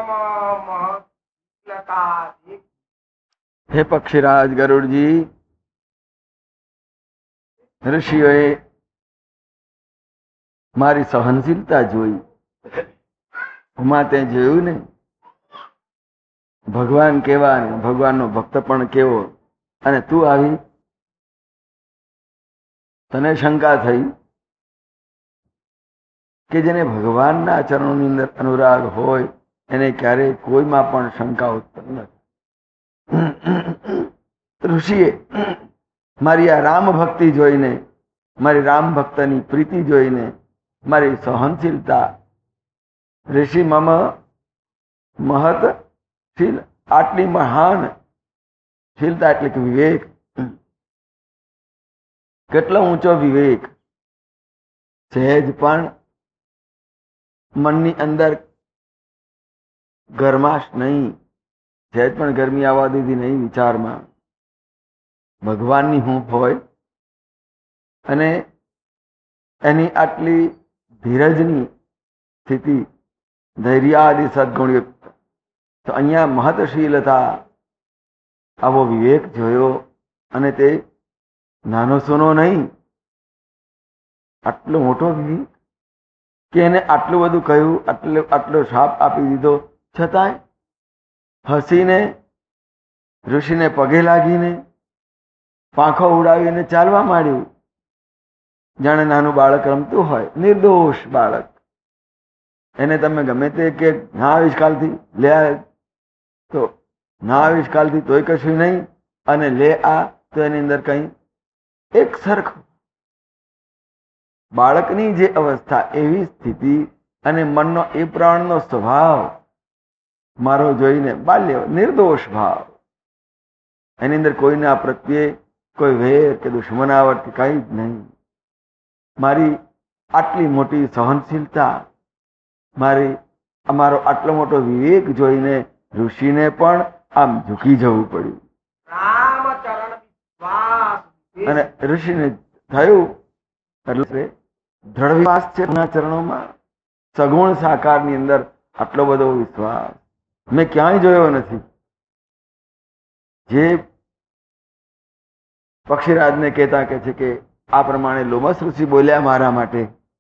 હે પક્ષીરાજ ગરુડજી, ઋષિઓએ મારી સહનશીલતા જોઈ. હું તે જોયું ને, ભગવાન કેવા ને ભગવાનનો ભક્ત પણ કેવો. અને તું આવી, તને શંકા થઈ કે જેને ભગવાનના ચરણોની અંદર અનુરાગ હોય એને ક્યારેય કોઈમાં પણ શંકા ઉત્પન્ન નથી. ઋષિએ મારી આ રામ ભક્તિ જોઈને, મારી રામ ભક્તની પ્રીતિ જોઈને, મારી સહનશીલતા, ઋષિ મમ મહતશીલ, આટલી મહાન શીલતા એટલે કે વિવેક, કેટલો ઊંચો વિવેક. સહેજ પણ મનની અંદર ગરમાશ નહીં, સહેજ પણ ગરમી આવવા દીધી નહીં વિચારમાં. ભગવાનની હૂંફ હોય અને એની આટલી ધીરજની સ્થિતિ, ધૈર્યાદિ સદગુણયુક્ત. તો અહીંયા મહતશીલતા, આવો વિવેક જોયો. અને તે નાનો સોનો નહીં, આટલો મોટો વિવેક કે એને આટલું બધું કહ્યું, આટલો શાપ આપી દીધો, છતાંય હસીને ઋષિને પગે લાગીને પાંખો ઉડાવીને ચાલવા માંડ્યું, જાણે નાનું બાળક રમતું હોય, નિર્દોષ બાળક. એને તમે ગમે તે કે ના આવીશ કાલથી, લે આ તો ના આવીશ કાલથી તોય કશું નહીં, અને લે આ તો એની અંદર કઈ એક સરખું. બાળકની જે અવસ્થા, એવી સ્થિતિ અને મનનો એ પ્રાણનો સ્વભાવ મારો જોઈને, બાલ્ય નિર્દોષ ભાવ, એની અંદર કોઈના પ્રત્યે કોઈ વેર કે દુશ્મનાવટ કે કઈ જ નહીં. મારી આટલી મોટી સહનશીલતા, અમારો આટલો મોટો વિવેક જોઈને ઋષિને પણ આમ ઝૂકી જવું પડ્યું. અને ઋષિને થયું એટલે દ્રઢ વિશ્વાસ છે એના ચરણોમાં, સગુણ સાકારની અંદર આટલો બધો વિશ્વાસ મેં ક્યાંય જોયો નથી. જે પક્ષીરાજને કહેતા કે છે કે આ પ્રમાણે લોમસ ઋષિ બોલ્યા મારા માટે,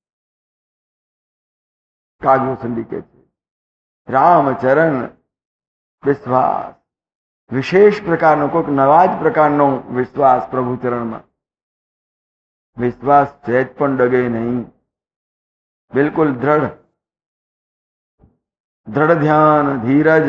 કાગભૂષણજી કે છે રામચરણ વિશ્વાસ, વિશેષ પ્રકારનો, કોઈક નવા જ પ્રકારનો વિશ્વાસ પ્રભુ ચરણમાં. વિશ્વાસ સહેજ પણ ડગે નહીં, બિલકુલ દ્રઢ ધ્યાન, ધીરજ.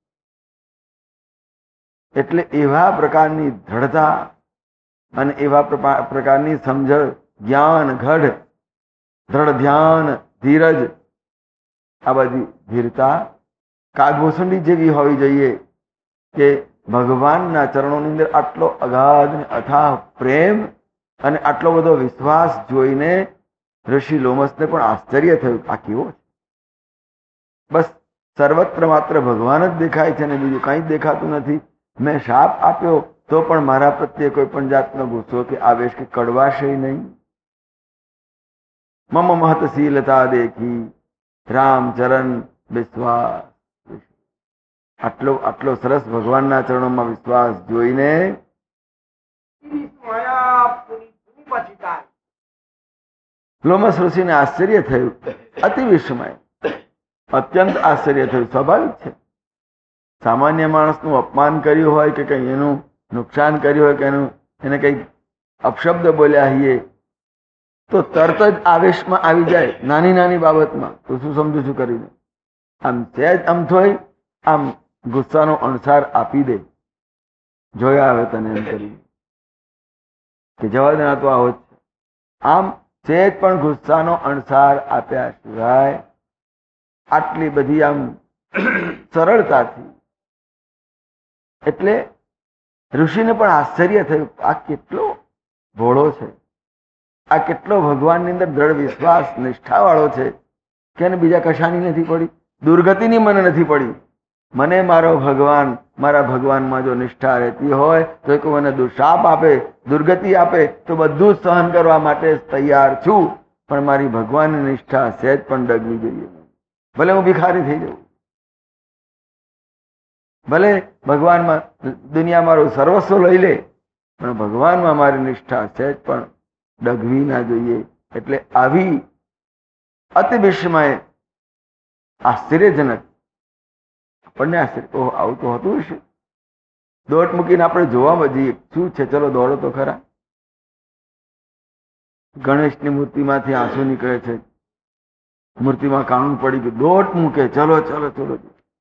એટલે એવા પ્રકારની દ્રઢતા અને એવા પ્રકારની સમજણ, જ્ઞાન, ગઢ, દ્રઢ ધ્યાન, ધીરજ, આ બધી ધીરતા કાગભૂષણજી જેવી હોવી જોઈએ કે ભગવાનના ચરણોની અંદર આટલો અગાધ અને અથાહ પ્રેમ અને આટલો બધો વિશ્વાસ જોઈને ઋષિ લોમસને પણ આશ્ચર્ય થયું. આ કેવો છે? બસ સર્વત્ર માત્ર ભગવાન જ દેખાય છે ને બીજું કંઈ જ દેખાતું નથી. મેં શાપ આપ્યો તો પણ મારા પ્રત્યે કોઈ પણ જાતનો ગુસ્સો કે આવેશ કે કડવાશે નહીં. મમ મહતશીલતા દેખી રામચરણ વિશ્વાસ. આટલો સરસ ભગવાનના ચરણોમાં વિશ્વાસ જોઈને લોમસ ઋષિને આશ્ચર્ય થયું, અતિ વિસ્મય, અત્યંત આશ્ચર્ય થયું. સ્વાભાવિક છે, સામાન્ય માણસનું અપમાન કર્યું હોય કે કંઈ એનું નુકસાન કર્યું હોય કે એને કંઈક અપશબ્દ બોલ્યા હોઈએ તો તરત જ આવેશમાં આવી જાય નાની નાની બાબતમાં. તો શું સમજુ છું કરીને આમ સહેજ આમ થોય આમ ગુસ્સાનો અણસાર આપી દે, જોયા આવે તને એમ કરી કે જવા દેના તો આવો જ. આમ સહેજ પણ ગુસ્સાનો અણસાર આપ્યા સિવાય આટલી બધી આમ સરળતાથી. એટલે ઋષિને પણ આશ્ચર્ય થયું, આ કેટલો ભોળો છે, આ કેટલો ભગવાનની અંદર દ્રઢ વિશ્વાસ નિષ્ઠાવાળો છે કે એને બીજા કશાની નથી પડી, દુર્ગતિની મને નથી પડી. મને મારો ભગવાન, મારા ભગવાનમાં જો નિષ્ઠા રહેતી હોય તો કોઈ મને દુશાપ આપે, દુર્ગતિ આપે તો બધું જ સહન કરવા માટે તૈયાર છું, પણ મારી ભગવાનની નિષ્ઠા સહેજ પણ ડગવી જોઈએ. ભલે હું ભિખારી થઈ જાઉં, ભલે ભગવાનમાં દુનિયા મારું સર્વસ્વ લઈ લે, પણ ભગવાનમાં મારી નિષ્ઠા સહેજ પણ ડગવી ના જોઈએ. એટલે આવી અતિ વિસ્મય આશ્ચર્યજનક આપણને આશ્ચર્ય, ઓહ આવું તો હોતું હશે. દોટ મૂકીને આપણે જોવા જઈએ શું છે, ચલો દોડો તો ખરા. ગણેશની મૂર્તિમાંથી આંસુ નીકળે છે, મૂર્તિમાં કાણું પડી ગયું, દોટ મૂકે, ચલો ચલો ચલો.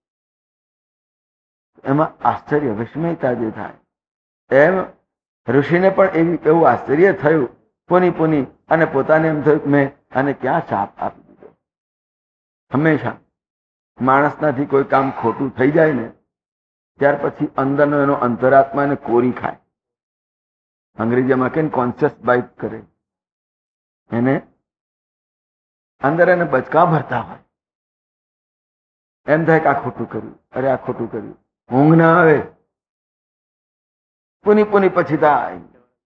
એમાં આશ્ચર્ય વિસ્મયતા જે થાય, એમ ઋષિને પણ એવું આશ્ચર્ય થયું પુની પુની, અને પોતાને એમ થયું કે મેં આને ક્યાં શાપ આપી દીધો. હંમેશા માણસનાથી કોઈ કામ ખોટું થઈ જાય ને ત્યાર પછી અંદરનો એનો અંતરાત્મા એને કોરી ખાય. અંગ્રેજીમાં કે કોન્શિયસ બાઇટ કરે, એને અંદર એને બચકા ભરતા હોય. એમ થાય કે આ ખોટું કર્યું, અરે આ ખોટું કર્યું. ઊંઘ ના આવે, પુની પુની પછી થાય.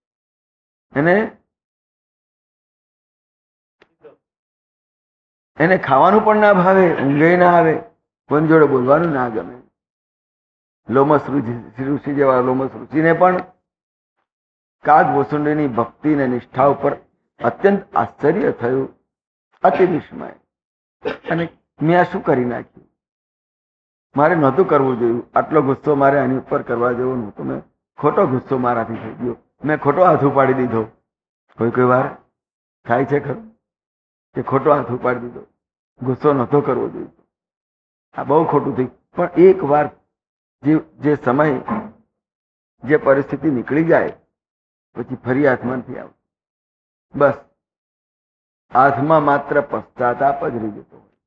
એને ખાવાનું પણ ના ભાવે, ઊંઘે ના આવે, કોઈની જોડે બોલવાનું ના ગમે. લોમસ ઋષિ જેવા લોમસ ઋષિને પણ કાગ વસુંડીની ભક્તિ ને નિષ્ઠા ઉપર અત્યંત આશ્ચર્ય થયું, અતિ વિસ્મય. અને મેં આ શું કરી નાખ્યું, મારે નહોતું કરવું જોયું, આટલો ગુસ્સો મારે આની ઉપર કરવા જેવો નહોતો. મેં ખોટો ગુસ્સો મારાથી થઈ ગયો, મેં ખોટો હાથ ઉપાડી દીધો. કોઈ વાર થાય છે ખરું કે ખોટો હાથ ઉપાડી દીધો, ગુસ્સો નહોતો કરવો જોઈએ, આ બહુ ખોટું થયું. પણ એક વાર જે સમય, જે પરિસ્થિતિ નીકળી જાય પછી ફરી હાથમાં નથી આવતું. બસ હાથમાં માત્ર પશ્ચાતાપ જ રહી જતો હોય.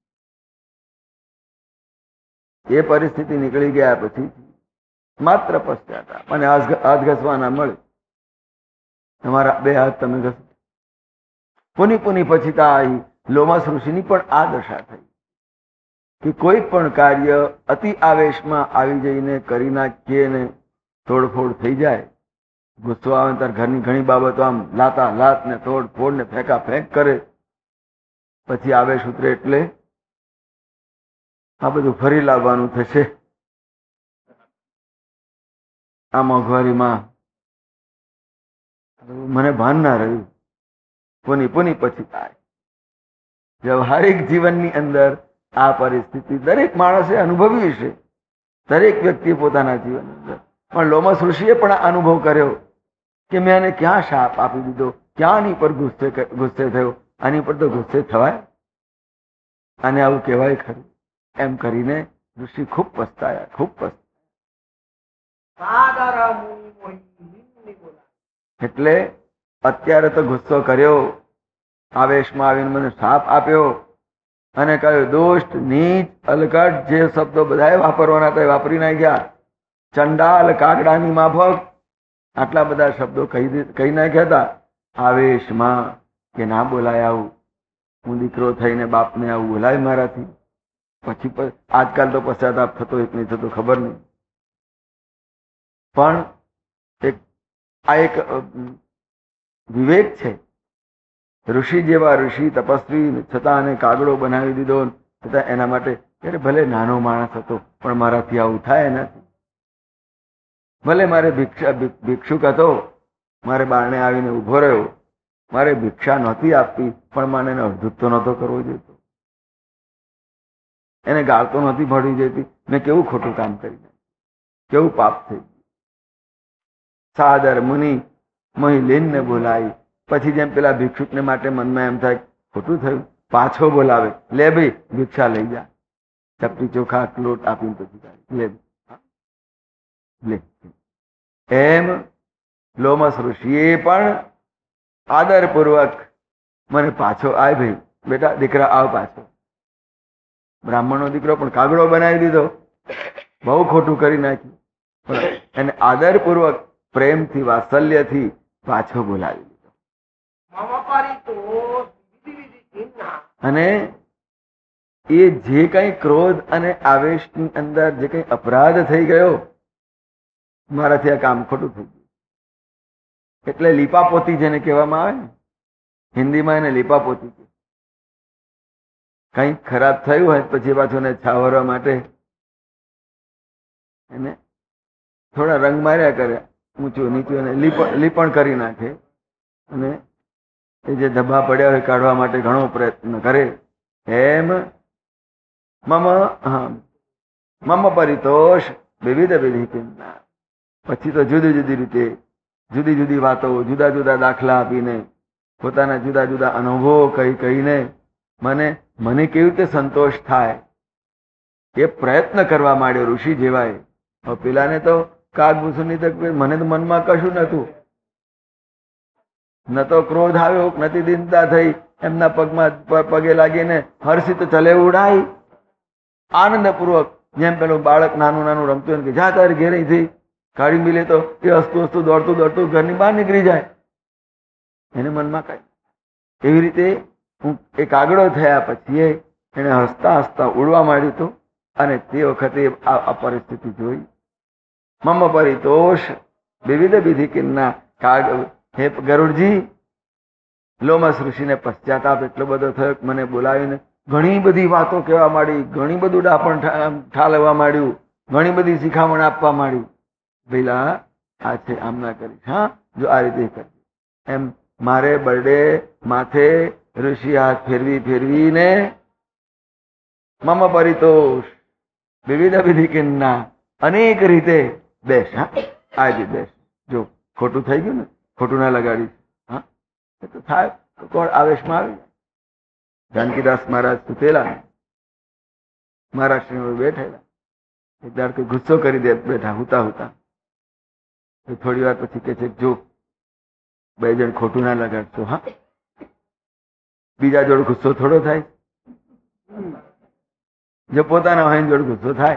એ પરિસ્થિતિ નીકળી ગયા પછી માત્ર પશ્ચાતાપ, અને હાથ ઘસવાના મળે, તમારા બે હાથ તમે ઘસો. પુની પુની પછી તાઈ લોમસ ઋષિની પણ આ દશા થઈ કે કોઈ પણ કાર્ય અતિ આવેશમાં આવી જઈને કરી નાખીએ ને તોડફોડ થઈ જાય. ગુસ્સો આવે ત્યારે ઘરની ઘણી બાબતો આમ લાતા લાત ને તોડફોડ ને ફેંકા ફેંક કરે. પછી આવેશ ઉતરે એટલે આ બધું ફરી લાવવાનું થશે. આ મોંઘવારીમાં મને ભાન ના રહ્યું. પુની પુની પછી થાય. વ્યવહારિક જીવનની અંદર આ પરિસ્થિતિ દરેક માણસે અનુભવી છે, દરેક વ્યક્તિએ પોતાના જીવનની અંદર. પણ લોમસ ઋષિએ પણ આ અનુભવ કર્યો કે મેં આને ક્યાં શાપ આપી દીધો, ક્યાં આની પર ગુસ્સે થયો. આની પર તો ગુસ્સે થવાય, આને આવું કહેવાય ખરું. એમ કરીને ઋષિ ખૂબ પસ્તાયા, ખૂબ પસ્તાયા. એટલે અત્યારે તો ગુસ્સો કર્યો, આવેશમાં આવીને મને શાપ આપ્યો અને કહ્યું દુષ્ટ, નીચ, અલગટ, જે શબ્દો બધાએ વાપરવાના હતા વાપરી નાખ્યા. ચંડાલ, કાગડાની માફક, આટલા બધા શબ્દો કહી નાખ્યા હતા આવેશમાં કે ના બોલાય આવું. હું દીકરો થઈને બાપને આવું બોલાય મારાથી. પછી આજકાલ તો પશ્ચાતાપ થતો એક નહીં થતો ખબર નહીં, પણ આ એક વિવેક છે. ઋષિ જેવા ઋષિ તપસ્વી છતાં અને કાગડો બનાવી દીધો છતાં એના માટે ભલે નાનો માણસ હતો પણ મારાથી આવું થાય નથી. ભલે મારે ભિક્ષુક હતો, મારે બારણે આવીને ઉભો રહ્યો, મારે ભિક્ષા નહોતી આપવી પણ મને એને અડધૂત તો નહોતો કરવો જોઈતો, એને ગાળ તો નહોતી ભળવી જોઈતી. મેં કેવું ખોટું કામ કરી, કેવું પાપ થઈ ગયું. સાદર મુનિ મોહી લીનને બોલાવી. પછી જેમ પેલા ભિક્ષુકને માટે મનમાં એમ થાય ખોટું થયું, પાછો બોલાવે, લે ભાઈ ભિક્ષા લઈ જા, ચપટી ચોખા લોટ આપીને પછી લે લે. એમ લોમસ ઋષિએ પણ આદરપૂર્વક મને પાછો આય ભાઈ, બેટા દીકરા આવ પાછો. બ્રાહ્મણનો દીકરો પણ કાગડો બનાવી દીધો, બહુ ખોટું કરી નાખ્યું, પણ એને આદરપૂર્વક પ્રેમથી વાત્સલ્યથી પાછો બોલાવી દીધો. અને એ જે કઈ ક્રોધ અને આવેશની અંદર જે કઈ અપરાધ થઈ ગયો, મારાથી આ કામ ખોટું થઈ ગયું. એટલે લીપાપોતી જેને કહેવામાં આવે ને, હિન્દીમાં એને લીપાપોતી કહે. કંઈક ખરાબ થયું હોય પછી પાછું એને છાવરવા માટે એને થોડા રંગ માર્યા કરે, ઊંચું નીચું, અને લીપણ કરી નાખે, અને એ જે ધબ્બા પડ્યા હોય કાઢવા માટે ઘણો પ્રયત્ન કરે. એમ મમ પરિતોષ વિવિધ વિધિ કિન્ના. પછી તો જુદી જુદી રીતે જુદી જુદી વાતો, જુદા જુદા દાખલા આપીને, પોતાના જુદા જુદા અનુભવો કહીને મને કેવી રીતે સંતોષ થાય એ પ્રયત્ન કરવા માંડ્યો. ઋષિ જેવાય. પેલાને તો કાગભૂષણની તક મને તો મનમાં કશું નતું, ન તો ક્રોધ આવ્યો, નથી દિનતા થઈ, એમના પગમાં પગે લાગીને હર્ષિત ચલે ઉડાય આનંદપૂર્વક. જેમ પેલું બાળક નાનું નાનું રમતું હોય કે જા તારી ઘેર થઈ કાઢી મિલે તો એ હસતું દોડતું દોડતું ઘરની બહાર નીકળી જાય, એને મનમાં કઈ. એવી રીતે હું એક આગળ થયા પછી એને હસતા હસતા ઉડવા માંડ્યું હતું. અને તે વખતે આ પરિસ્થિતિ જોઈ. મમ પરિતોષ વિવિધ વિધિ કિન્ના. હે ગરુડજી, લોમસ ઋષિને પશ્ચાતાપ એટલો બધો થયો કે મને બોલાવીને ઘણી બધી વાતો કહેવા માંડી, ઘણી બધું ડાપણ ઠાલવવા માંડ્યું, ઘણી બધી શિખામણ આપવા માંડી. પેલા આ છે આમ ના કરીશ, હા જો આ રીતે કરી એમ. મારે બરડે માથે ઋષિ હાથ ફેરવીને મમ પરિતોષ વિવિધ વિધિ કિન્ના, અનેક રીતે બેસ. હા આજે બેસ. જો ખોટું થઈ ગયું ને, ખોટું ના લગાડીશ. હા એ તો થાય તો કોણ આવેશમાં આવી જાય. જાનકીદાસ મહારાજ સુતેલા, મહારાજ શ્રી બેઠેલા, એક દાડ કોઈ ગુસ્સો કરી દે બેઠા હુતા હુતા. થોડી વાર પછી કે છે જો બે જણ ખોટું ના લગાડશો. હા બીજા જોડે ગુસ્સો થોડો થાય, જો પોતાના હોય જોડે ગુસ્સો થાય.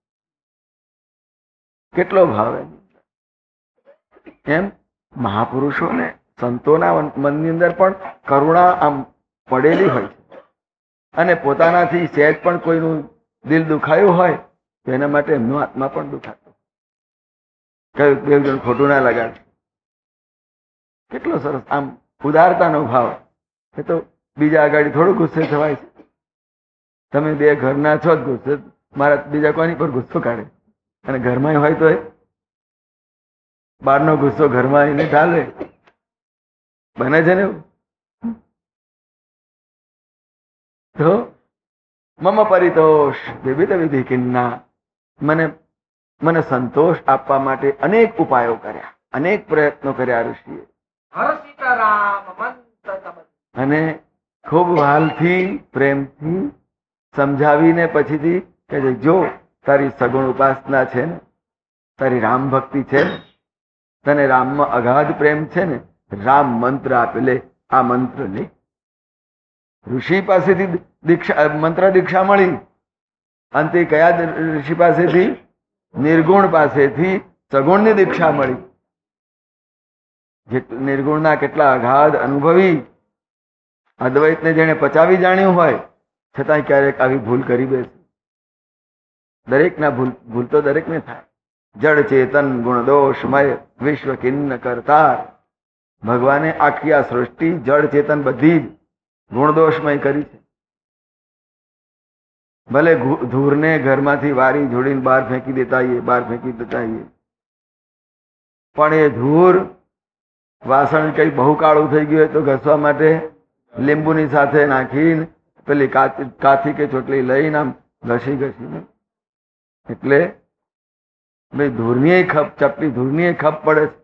કેટલો ભાવ એમ. મહાપુરુષોને સંતોના મનની અંદર પણ કરુણા આમ પડેલી હોય છે, અને પોતાનાથી સહેજ પણ કોઈનું દિલ દુખાયું હોય તો એના માટે એમનો આત્મા પણ દુખાતો. કયું બે જણ ખોટું ના લગાડે. કેટલો સરસ આમ ઉદારતાનો ભાવ. એ તો બીજા આગળ થોડું ગુસ્સે થવાય છે. તમે બે ઘરના છો જ ગુસ્સે, મારા બીજા કોની પર ગુસ્સો કાઢે. અને ઘરમાં હોય તો બહારનો ગુસ્સો ઘરમાં એને ઢાલે, બને છે ને એવું. તો મમ પરિતોષ વિવિધ વિધિ કિન્ના. મને સંતોષ આપવા માટે અનેક ઉપાયો કર્યા, અનેક પ્રયત્નો કર્યા ઋષિએ. અને ખૂબ વાલથી પ્રેમથી સમજાવીને પછીથી કે જો તારી સગુણ ઉપાસના છે ને, તારી રામ ભક્તિ છે ને, તને રામમાં અગાધ પ્રેમ છે ને, રામ મંત્ર આપે, લે આ મંત્ર લે. ઋષિ પાસેથી મંત્ર દીક્ષા મળી. અંતે કયા ઋષિ પાસેથી? નિર્ગુણ પાસેથી સગુણની દીક્ષા મળી. નિર્ગુણના કેટલા અગાધ અનુભવી, અદ્વૈતને જેને પચાવી જાણ્યું હોય છતાં ક્યારેક આવી ભૂલ કરી બેસે. દરેકના ભૂલ તો દરેકને થાય. જડ ચેતન ગુણદોષમય વિશ્વ કિન્ન કરતા. ભગવાને આખી આ સૃષ્ટિ જડ ચેતન બધી જ ગુણદોષમય કરી છે. ભલે ધૂળને ઘરમાંથી વારી જોડીને બહાર ફેંકી દેતા આવીએ, પણ એ ધૂળ વાસણ કઈ બહુ કાળું થઈ ગયું હોય તો ઘસવા માટે લીંબુની સાથે નાખીને પેલી કાથી કે ચોટલી લઈને આમ ઘસીને, એટલે ભાઈ ધૂળની ખપ, ચપટી ધૂળની ખપ પડે છે.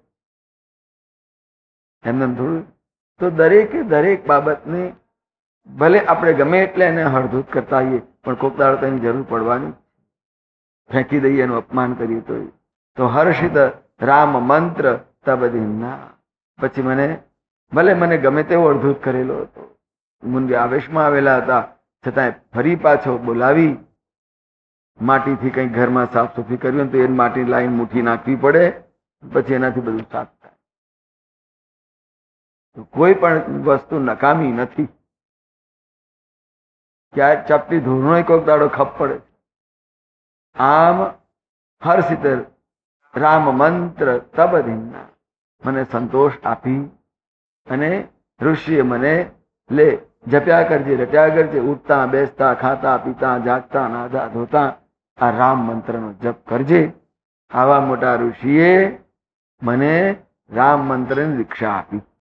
એમને થોડું તો દરેક બાબતની ભલે આપણે ગમે એટલે એને હળધૂત કરતા આવીએ, પણ કોક દાડો તો એની જરૂર પડવાની. ફેંકી દઈએ, એનું અપમાન કરીએ તો હર્ષિત રામ મંત્ર તબદિના. પછી મને ગમે તેવો અડધૂત કરેલો હતો, મુંગે આવેશમાં આવેલા હતા, છતાં ફરી પાછો બોલાવી. માટીથી કંઈક ઘરમાં સાફ સુફી કરવી તો એ માટી લાઈન મુઠ્ઠી નાખવી પડે, પછી એનાથી બધું સાફ થાય. કોઈ પણ વસ્તુ નકામી નથી. ક્યાંક ચપટી ધૂળનો કોઈક દાડો ખપ પડે. આમ હર્ષિત રામ મંત્ર તબદિના મને સંતોષ આપી. અને ઋષિએ મને લે જપ્યા કરજે, રટ્યા કરજે, ઉઠતા બેસતા ખાતા પીતા જાગતા નાહતા ધોતા આ રામ મંત્રનો જપ કરજે. આવા મોટા ઋષિએ મને રામ મંત્રની દીક્ષા આપી.